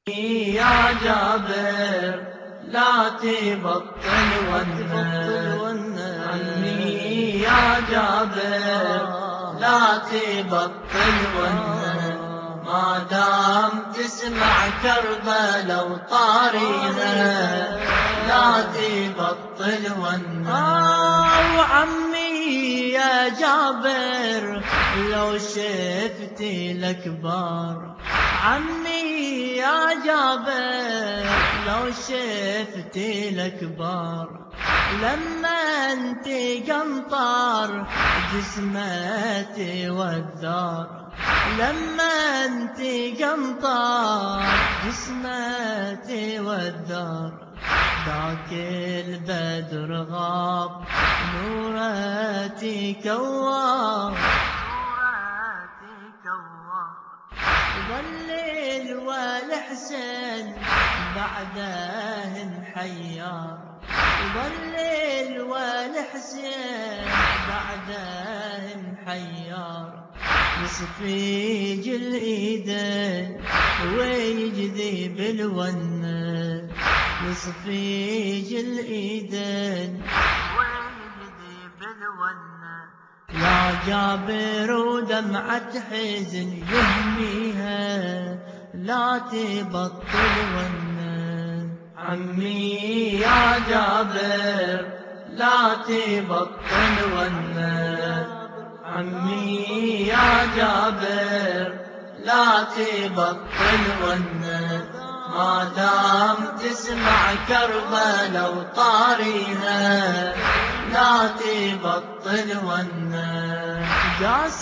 يا جابر لا تبطل ونّا عمي يا جابر لا تبطل ونّا ما دام تسمع كربلا وطاريها لا تبطل ونّا وعمي يا جابر لو شفت الأكبار عمي يا جابر لو شفت الأكبار لما انت قنطر جسمتي والدار لما انت قنطر جسمتي والدار ذاك البدر غاب نورتي كوار ظل والحسين بعده محيار ظل والحسين بعده محيار يصفيج الايدين ويجذب الونة يصفيج الايدين ويجذب الونة يا جابر ودمعة حزن يهميها لا تبطل ونّا عمي يا جابر لا تبطل ونّا عمي يا جابر لا تبطل ونّا ما دام تسمع كربلا وطاريها لا تبطل ونّا